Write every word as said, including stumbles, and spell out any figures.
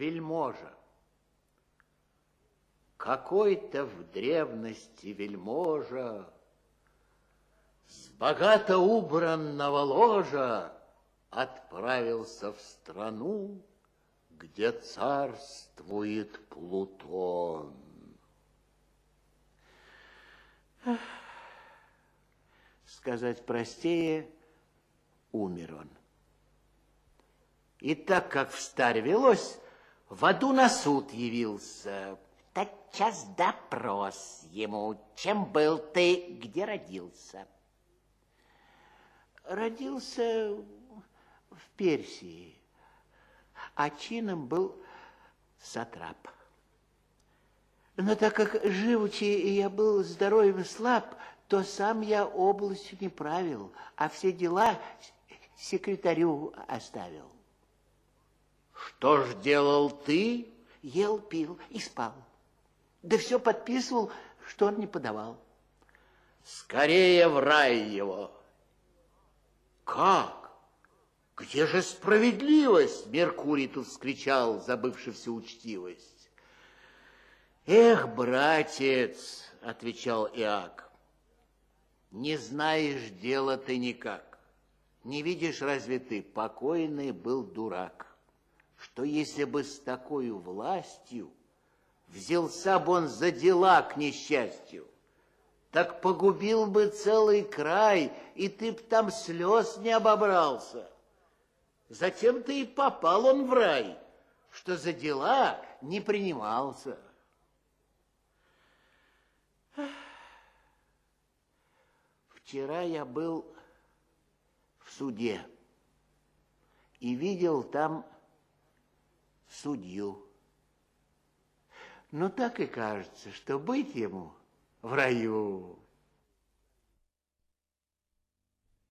вельможа. Какой-то в древности вельможа с богато убранного ложа отправился в страну, где царствует Плутон. Сказать простее, умер он. И так как встарь велось, в аду на суд явился. Тотчас допрос ему: чем был ты, где родился? Родился в Персии, а чином был сатрап. Но так как живучи я был здоровьем слаб, то сам я областью не правил, а все дела секретарю оставил. Что ж делал ты? Ел, пил и спал. Да все подписывал, что он не подавал. Скорее в рай его. Как? Где же справедливость? Меркурий тут вскричал, забывши всю учтивость. Эх, братец, отвечал Иак, не знаешь дела ты никак. Не видишь, разве ты, покойный был дурак, что если бы с такой властью взялся бы он за дела к несчастью, так погубил бы целый край, и ты б там слез не обобрался. Затем ты и попал он в рай, что за дела не принимался. Вчера я был в суде и видел там судью. Но так и кажется, что быть ему в раю